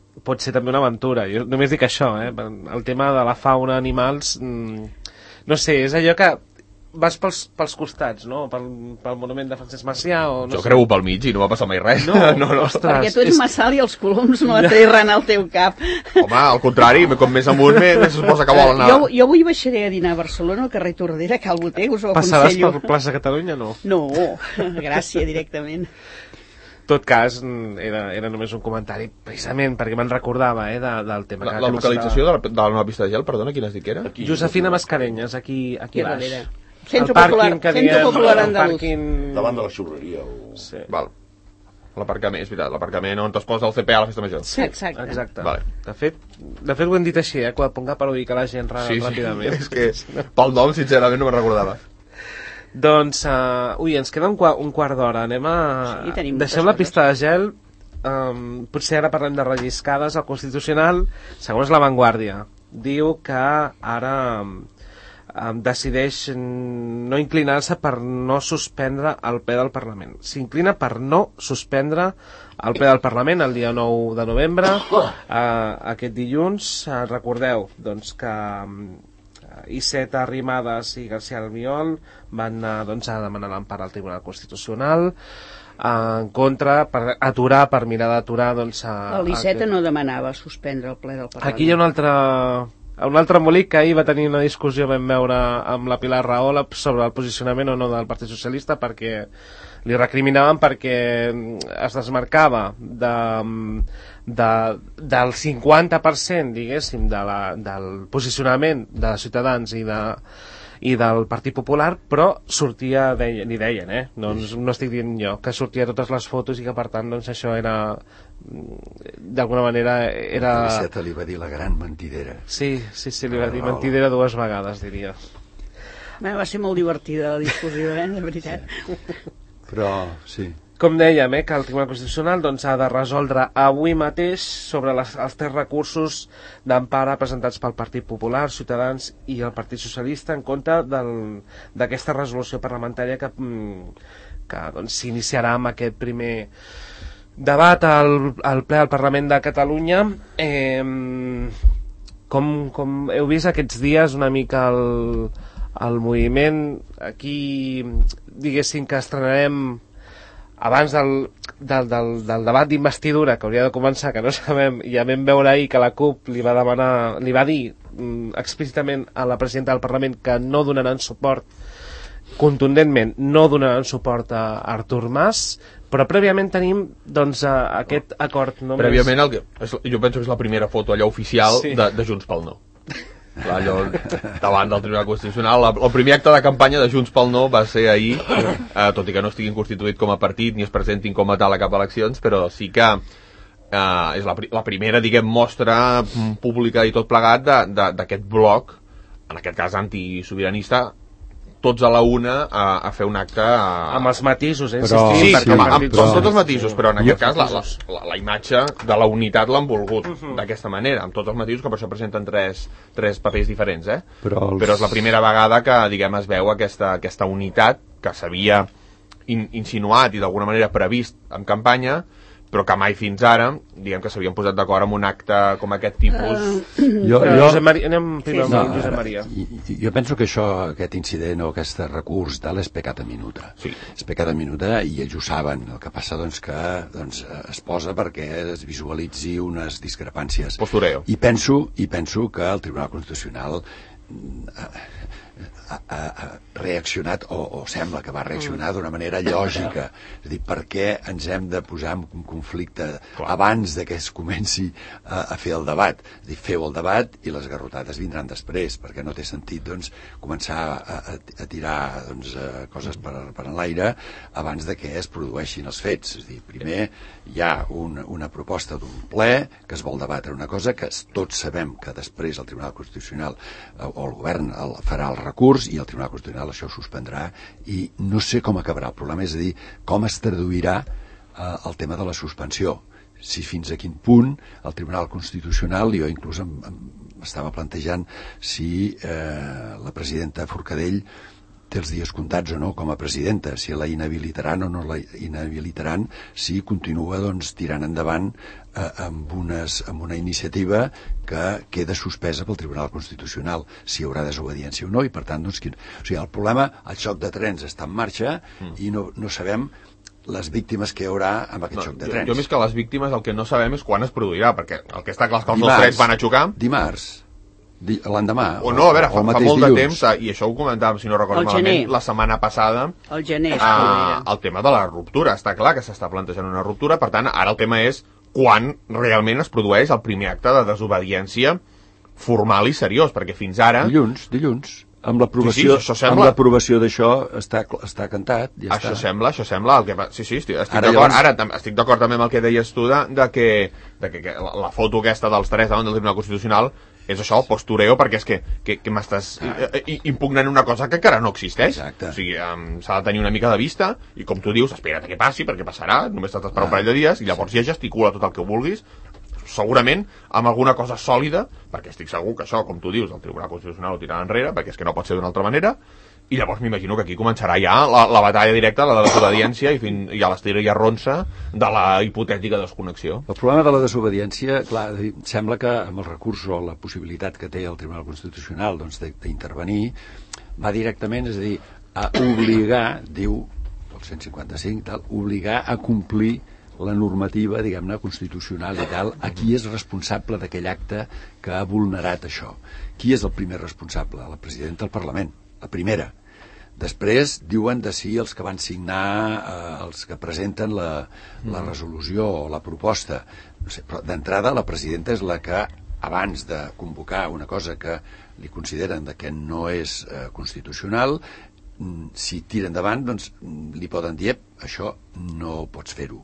[SPEAKER 2] pot ser també una aventura. Jo només dic això, el tema de la fauna, animals, no sé, és allò que vas pels costats, no? Pel monument de Francesc Macià o no
[SPEAKER 5] Jo
[SPEAKER 2] sé.
[SPEAKER 5] creu pel mig i no va passar mai res.
[SPEAKER 2] No, ostres,
[SPEAKER 4] Perquè tu ets Massal i els coloms no aterren al teu cap.
[SPEAKER 5] Home, al contrari, com més amunt, més es posa que volen anar.
[SPEAKER 4] Jo avui baixaré a dinar a Barcelona, al carrer Tordera, Cal Boter, us ho
[SPEAKER 2] Passaràs
[SPEAKER 4] aconsello.
[SPEAKER 2] per plaça Catalunya, no?
[SPEAKER 4] No, Gràcia, directament.
[SPEAKER 2] En tot cas, era només un comentari, precisament perquè me'n recordava del tema.
[SPEAKER 5] La localització de la nova pista de gel, perdona, quina has dit que era?
[SPEAKER 2] Josefina Mascarenyes, aquí
[SPEAKER 4] Aquí
[SPEAKER 2] baix.
[SPEAKER 4] darrere. Centre Popular Andalús.
[SPEAKER 6] Davant de la xurreria.
[SPEAKER 2] Sí.
[SPEAKER 5] Val. L'aparcament, és veritat, l'aparcament on es posa el CPA a la festa major.
[SPEAKER 4] Sí, exacte.
[SPEAKER 5] Vale.
[SPEAKER 2] De fet ho hem dit així, quan ponga per ubicar la gent ràpidament.
[SPEAKER 5] És que pel nom, sincerament, no me'n recordava.
[SPEAKER 2] Doncs, ens queda un quart d'hora. Anem a...
[SPEAKER 4] Sí, tenim
[SPEAKER 2] deixem la pista de gel. Potser ara parlem de relliscades. El Constitucional, segons La Vanguardia, diu que ara decideix no inclinar-se per no suspendre el ple del Parlament. S'inclina per no suspendre el ple del Parlament el dia 9 de novembre. Aquest dilluns, recordeu doncs, que Iceta, Arrimadas i García Albiol van anar a demanar l'empara al Tribunal Constitucional en contra, per aturar, per mirar d'aturar
[SPEAKER 4] l'Iceta no demanava suspendre el ple del Parlament.
[SPEAKER 2] Aquí hi ha un altre embolic que ahir va tenir una discussió, vam veure, amb la Pilar Rahola sobre el posicionament o no del Partit Socialista, perquè li recriminaven perquè es desmarcava del 50%, diguéssim, del posicionament de Ciutadans i del Partit Popular, però sortia, li deien, no estic dient jo, que sortia totes les fotos i que per tant doncs, això era d'alguna manera era...
[SPEAKER 3] Iceta li va dir la gran mentidera.
[SPEAKER 2] Sí, li va dir mentidera 2 vegades, diria.
[SPEAKER 4] Va ser molt divertida la discussió, de veritat.
[SPEAKER 3] Però, sí.
[SPEAKER 2] Com dèiem, que el Tribunal Constitucional ha de resoldre avui mateix sobre els 3 recursos d'empara presentats pel Partit Popular, Ciutadans i el Partit Socialista en contra d'aquesta resolució parlamentària que s'iniciarà amb aquest primer debat al ple del Parlament de Catalunya. Com heu vist aquests dies una mica el moviment, aquí diguéssim que estrenarem abans del debat d'investidura que hauria de començar, que no sabem, ja vam veure ahir que la CUP li va dir explícitament a la presidenta del Parlament que no donaran suport, contundentment no donaran suport a Artur Mas, però prèviament tenim aquest acord només...
[SPEAKER 5] Prèviament, jo penso que és la primera foto allà oficial de Junts pel No. Allò, davant del Tribunal Constitucional, el primer acte de campanya de Junts pel No va ser ahir, tot i que no estiguin constituït com a partit ni es presentin com a tal a cap eleccions, però sí que és la primera, diguem, mostra pública i tot plegat d'aquest bloc, en aquest cas antisobiranista, tots a la una a fer un acte...
[SPEAKER 2] Amb els matisos,
[SPEAKER 5] però, sí, amb tots els matisos, però en aquest cas la imatge de la unitat l'han volgut d'aquesta manera, amb tots els matisos, que per això presenten tres papers diferents, però és la primera vegada que, diguem, es veu aquesta unitat que s'havia insinuat i d'alguna manera previst en campanya, però que mai fins ara, diguem que s'havien posat d'acord amb un acte com aquest tipus.
[SPEAKER 2] Josep Maria, anem primer amb Josep Maria.
[SPEAKER 3] Jo penso que aquest incident o aquest recurs tal és pecat a minuta.
[SPEAKER 5] Sí.
[SPEAKER 3] És pecat a minuta i ells ho saben. El que passa que es posa perquè es visualitzi unes discrepàncies.
[SPEAKER 5] Postureo.
[SPEAKER 3] I penso que el Tribunal Constitucional ha reaccionat, o sembla que va reaccionar d'una manera lògica. És a dir, per què ens hem de posar en conflicte abans de que es comenci a fer el debat? És a dir, feu el debat i les garrotades vindran després, perquè no té sentit començar a tirar coses per enlaire abans de que es produeixin els fets. És a dir, primer hi ha una proposta d'un ple que es vol debatre una cosa que tots sabem que després el Tribunal Constitucional o el govern farà el recurs i el Tribunal Constitucional això ho suspendrà i no sé com acabarà el problema, és a dir, com es traduirà el tema de la suspensió, si fins a quin punt el Tribunal Constitucional, jo inclús estava plantejant si la presidenta Forcadell té els dies comptats o no com a presidenta, si la inhabilitaran o no la inhabilitaran, si continua doncs, tirant endavant amb una iniciativa que queda suspesa pel Tribunal Constitucional, si hi haurà desobediència o no, i per tant, doncs, o sigui, el problema, el xoc de trens està en marxa i no sabem les víctimes que hi haurà amb aquest xoc de trens.
[SPEAKER 5] Jo més que les víctimes el que no sabem és quan es produirà, perquè el que està clar és que els dos trens van a xocar.
[SPEAKER 3] Dimarts, l'endemà,
[SPEAKER 5] o no, a veure, fa molt de temps, i això ho comentàvem, si no recordo malament, la setmana passada,
[SPEAKER 4] el gener,
[SPEAKER 5] el tema de la ruptura. Està clar que s'està plantejant una ruptura, per tant, ara el tema és quan realment es produeix el primer acte de desobediència formal i seriós, perquè fins ara...
[SPEAKER 3] Dilluns. Amb l'aprovació d'això està cantat, ja
[SPEAKER 5] això
[SPEAKER 3] està.
[SPEAKER 5] Això sembla el que... Sí, estic d'acord. Ara estic d'acord també amb el que deies tu de que la foto aquesta dels tres davant del Tribunal Constitucional és això, postureo, perquè és que m'estàs impugnant una cosa que encara no existeix.
[SPEAKER 3] Exacte.
[SPEAKER 5] O sigui, s'ha de tenir una mica de vista i, com tu dius, espera't que passi, perquè passarà, només t'has d'esperar un parell de dies i llavors ja gesticula tot el que vulguis, segurament amb alguna cosa sòlida, perquè estic segur que això, com tu dius, el Tribunal Constitucional ho tirarà enrere, perquè és que no pot ser d'una altra manera, i llavors m'imagino que aquí començarà ja la batalla directa, la de la desobediència, i a l'estira i arronsa de la hipotètica desconnexió.
[SPEAKER 3] El problema de la desobediència, clar, sembla que amb el recurs o la possibilitat que té el Tribunal Constitucional doncs, d'intervenir, va directament, és a dir, a obligar, diu el 155, tal, obligar a complir la normativa, diguem-ne, constitucional i tal, a qui és responsable d'aquell acte que ha vulnerat això. Qui és el primer responsable? La presidenta del Parlament, la primera. Després diuen de si els que van signar, els que presenten la resolució o la proposta. No sé, però d'entrada la presidenta és la que, abans de convocar una cosa que li consideren que no és constitucional, si tira endavant, doncs li poden dir, això no pots fer-ho.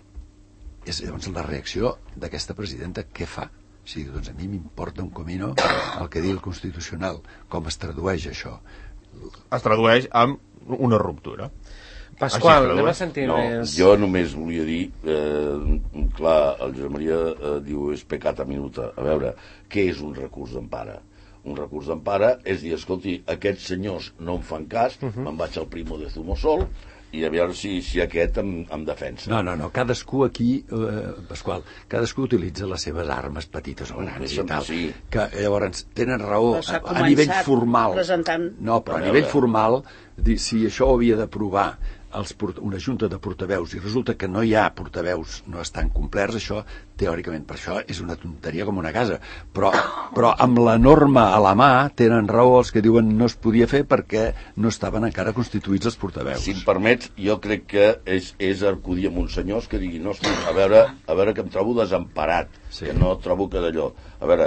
[SPEAKER 3] És llavors la reacció d'aquesta presidenta, què fa? O sigui, doncs a mi m'importa un comino el que digui el Constitucional. Com es tradueix això?
[SPEAKER 5] Es tradueix amb una ruptura.
[SPEAKER 2] Pasqual, anem a sentir més...
[SPEAKER 6] Jo només volia dir, clar, el Josep Maria diu és pecata minuta. A veure, què és un recurs d'empara? Un recurs d'empara és dir, escolti, aquests senyors no em fan cas, me'n vaig al Primo de Zumosol, i a veure si aquest em defensa.
[SPEAKER 3] No, cadascú aquí, Pasqual, cadascú utilitza les seves armes petites o grans i tal, que llavors tenen raó a nivell formal. No, però a nivell formal, si això ho havia d'aprovar una junta de portaveus i resulta que no hi ha portaveus, no estan complerts, això teòricament per això és una tonteria com una casa, però amb la norma a la mà tenen raó els que diuen no es podia fer perquè no estaven encara constituïts els portaveus.
[SPEAKER 6] Si em permets, jo crec que és acudir amb uns senyors que diguin no, a veure que em trobo desemparat, que no trobo que d'allò. A veure,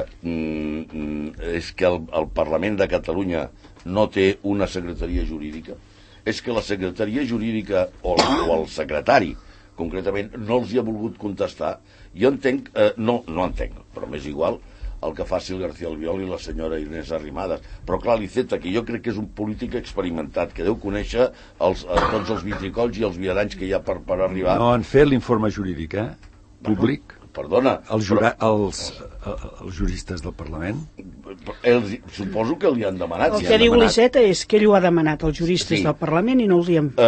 [SPEAKER 6] és que el Parlament de Catalunya no té una secretaria jurídica, és que la secretaria jurídica o el secretari, concretament, no els hi ha volgut contestar. Jo entenc, no entenc, però m'és igual el que faci el García Albiol i la senyora Inés Arrimadas. Però clar, l'Iceta, que jo crec que és un polític experimentat, que deu conèixer tots els vitricolls i els viaranys que hi ha per arribar...
[SPEAKER 3] No han fet l'informe jurídic, públic.
[SPEAKER 6] Perdona.
[SPEAKER 3] Els juristes del Parlament?
[SPEAKER 6] Suposo que li han demanat.
[SPEAKER 4] El que diu l'Iceta és que ell ho ha demanat als juristes del Parlament i no els hi han...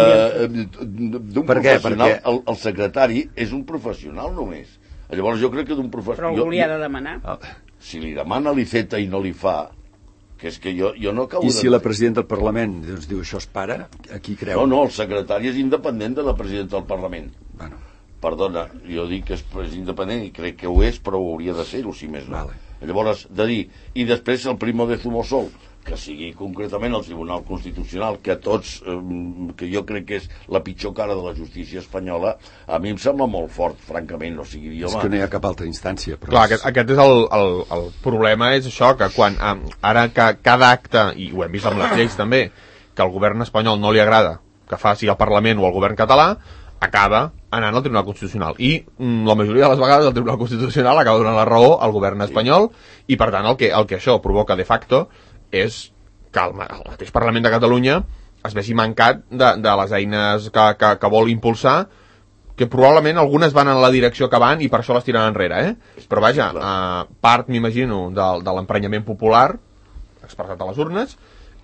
[SPEAKER 6] D'un professional, el secretari és un professional només. Llavors jo crec que d'un professional...
[SPEAKER 4] Però li ha de demanar.
[SPEAKER 6] Si li demana l'Iceta i no li fa, que és que jo no acabo...
[SPEAKER 3] I si la presidenta del Parlament doncs, diu això es para, a qui creu?
[SPEAKER 6] No, el secretari és independent de la presidenta del Parlament.
[SPEAKER 3] Bueno.
[SPEAKER 6] Perdona, jo dic que és independent i crec que ho és, però ho hauria de ser-ho, si més no.
[SPEAKER 3] Vale.
[SPEAKER 6] Llavors, de dir, i després el Primo de Zumosol, que sigui concretament el Tribunal Constitucional, que tots, que jo crec que és la pitjor cara de la justícia espanyola, a mi em sembla molt fort, francament, o sigui,
[SPEAKER 3] és que no hi ha cap altra instància. Però
[SPEAKER 5] clar, aquest és el problema, és això, que quan ara que cada acte, i ho hem vist amb les lleis també, que al govern espanyol no li agrada que faci el Parlament o el govern català, acaba anant al Tribunal Constitucional i la majoria de les vegades el Tribunal Constitucional acaba donant la raó al govern espanyol i per tant el que això provoca de facto és que el mateix Parlament de Catalunya es vegi mancat de les eines que vol impulsar, que probablement algunes van en la direcció que van i per això les tiren enrere, però vaja, part m'imagino de l'emprenyament popular expressat a les urnes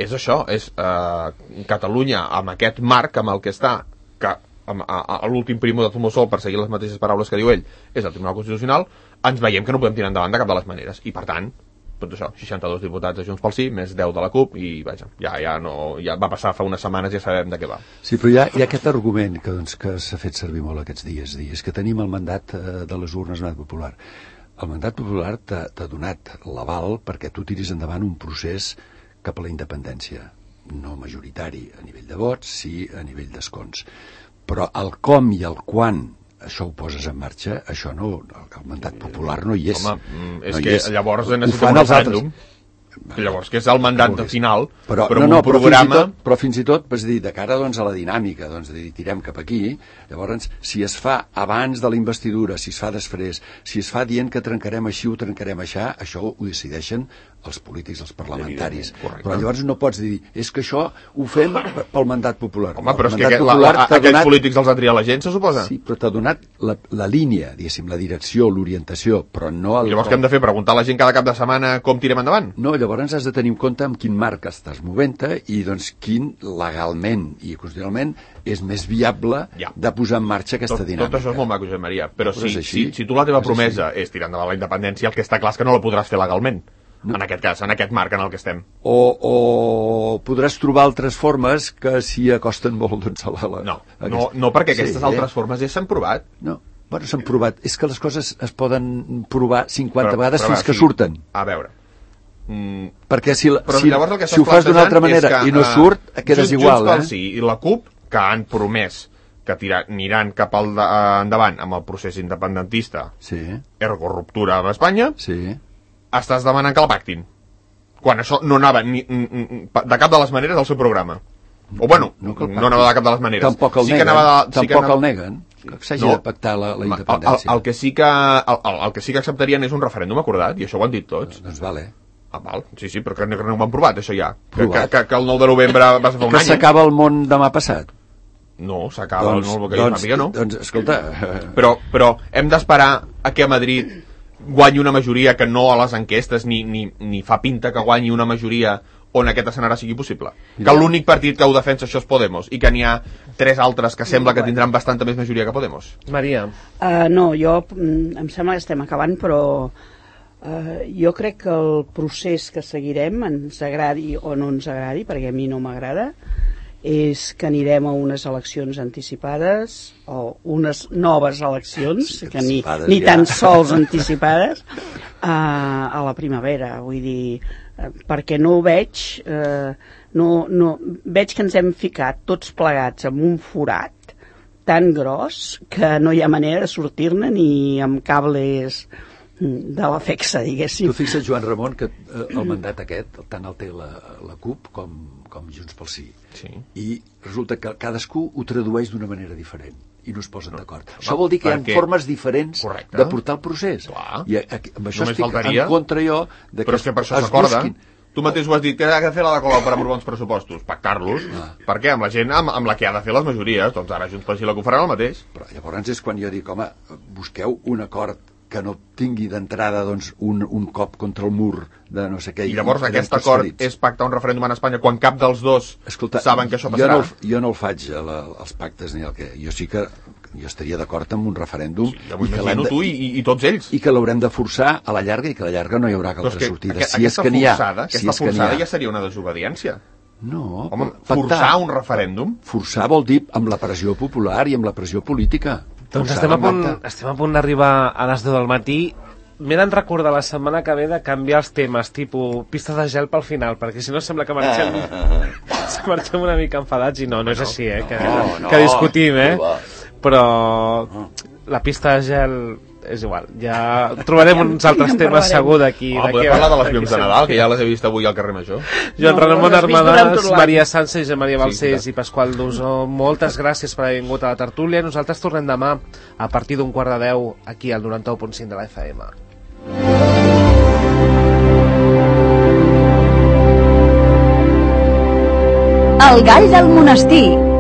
[SPEAKER 5] és això, és Catalunya amb aquest marc amb el que està, que a l'últim primo de Tomosol, per seguir les mateixes paraules que diu ell, és el Tribunal Constitucional, ens veiem que no podem tirar endavant de cap de les maneres, i per tant, doncs això, 62 diputats de Junts pel Sí, més 10 de la CUP, i vaja, ja va passar fa unes setmanes, ja sabem de què va.
[SPEAKER 3] Sí, però hi ha aquest argument que s'ha fet servir molt aquests dies, és que tenim el mandat de les urnes, mandat popular. El mandat popular t'ha donat l'aval perquè tu tiris endavant un procés cap a la independència, no majoritari a nivell de vots, sí a nivell d'escons. Però el com i el quan això ho poses en marxa, això no, el mandat popular no hi és.
[SPEAKER 5] Home, és que llavors necessitem un referèndum. Llavors, que és el mandat final, però un programa...
[SPEAKER 3] Però fins i tot, és dir, de cara doncs, a la dinàmica, doncs, de dir, tirem cap aquí, llavors, si es fa abans de la investidura, si es fa després, si es fa dient que trencarem així o trencarem això ho decideixen els polítics, els parlamentaris. Però llavors no pots dir, és que això ho fem pel mandat popular.
[SPEAKER 5] Home, però és que aquests polítics els ha triat la gent, se suposa?
[SPEAKER 3] Sí, però t'ha donat la línia, diguéssim, la direcció, l'orientació, però no...
[SPEAKER 5] Llavors què hem de fer? Preguntar a la gent cada cap de setmana com tirem endavant?
[SPEAKER 3] No, llavors has de tenir en compte en quin marc estàs movent-te i doncs quin legalment i constitucionalment és més viable de posar en marxa aquesta dinàmica.
[SPEAKER 5] Tot això és molt maco, Josep Maria, però si tu la teva promesa és tirar endavant la independència, el que està clar és que no la podràs fer legalment. No. En aquest cas, en aquest marc en el que estem.
[SPEAKER 3] O podràs trobar altres formes que s'hi acosten molt doncs, a la...
[SPEAKER 5] No, perquè aquestes altres formes ja s'han provat.
[SPEAKER 3] No, bueno, s'han provat. És que les coses es poden provar 50 vegades fins que surten.
[SPEAKER 5] A veure...
[SPEAKER 3] perquè si ho fas d'una altra manera i no surt, quedes igual.
[SPEAKER 5] Junts pel Sí i la CUP, que han promès que aniran cap endavant amb el procés independentista, ergo ruptura amb Espanya, estàs demanant que la pactin, quan això no anava de cap de les maneres al seu programa. O bueno, no anava de cap de les maneres.
[SPEAKER 3] Tampoc el neguen, que s'hagi de pactar la independència.
[SPEAKER 5] El que sí que acceptarien és un referèndum acordat, i això ho han dit tots.
[SPEAKER 3] Doncs vale.
[SPEAKER 5] Val, sí, però que no ho han provat, això ja. Que el 9 de novembre va ser fa un any.
[SPEAKER 3] Que s'acaba el món demà passat.
[SPEAKER 5] No, s'acaba el món, que no.
[SPEAKER 3] Doncs, escolta...
[SPEAKER 5] Però hem d'esperar a que a Madrid guanyi una majoria que no a les enquestes ni fa pinta que guanyi una majoria on aquest escenari sigui possible. Que l'únic partit que ho defensa això és Podemos i que n'hi ha 3 altres que sembla que tindran bastanta més majoria que Podemos.
[SPEAKER 2] Maria.
[SPEAKER 4] No, em sembla que estem acabant, però jo crec que el procés que seguirem, ens agradi o no ens agradi, perquè a mi no m'agrada, és que anirem a unes eleccions anticipades o unes noves eleccions, que ni tan sols anticipades, a la primavera. Vull dir, perquè no ho veig, veig que ens hem ficat tots plegats en un forat tan gros que no hi ha manera de sortir-ne ni amb cables de la fexa, diguéssim.
[SPEAKER 3] Tu fixa't, Joan Ramon, que el mandat aquest tant el té la CUP com Junts pel Sí. I resulta que cadascú ho tradueix d'una manera diferent i no es posen d'acord. Això vol dir que hi ha formes diferents de portar el procés. I amb això estic en contra jo.
[SPEAKER 5] Però és que per això s'acorden. Tu mateix ho has dit, que ha de fer la de Colau per aprovar uns pressupostos, pactar-los, perquè amb la gent amb la que ha de fer les majories, doncs ara Junts pel Sí la que ho faran el mateix.
[SPEAKER 3] Però llavors és quan jo dic, home, busqueu un acord que no tingui d'entrada doncs, un cop contra el mur de no sé què.
[SPEAKER 5] I llavors aquest acord és pactar un referèndum en Espanya quan cap dels dos saben que això passarà?
[SPEAKER 3] Jo no el faig als pactes ni el que... Jo sí que estaria d'acord amb un referèndum
[SPEAKER 5] tu i tots ells.
[SPEAKER 3] I que l'haurem de forçar a la llarga i que a la llarga no hi haurà altra sortida. Si és que n'hi ha.
[SPEAKER 5] Aquesta forçada ja seria una desobediència.
[SPEAKER 3] No.
[SPEAKER 5] Home, forçar un referèndum?
[SPEAKER 3] Forçar vol dir amb la pressió popular i amb la pressió política.
[SPEAKER 2] Doncs estem a punt d'arribar a les 10 del matí. M'he de recordar la setmana que ve de canviar els temes, tipus pistes de gel pel final, perquè si no sembla que marxem una mica enfadats i no és així, que discutim, però la pista de gel és igual, ja trobarem uns altres temes segur d'aquí.
[SPEAKER 5] Podem parlar de les llums de Nadal, que ja les he vist avui al carrer Major.
[SPEAKER 2] Joan Ramon Armadàs, Maria Sánchez, Maria Balcells i Pasqual Dusó, moltes gràcies per haver vingut a la tertúlia. Nosaltres tornem demà a partir d'un 9:15 aquí al 91.5 de la FM.
[SPEAKER 7] El gall del monestir.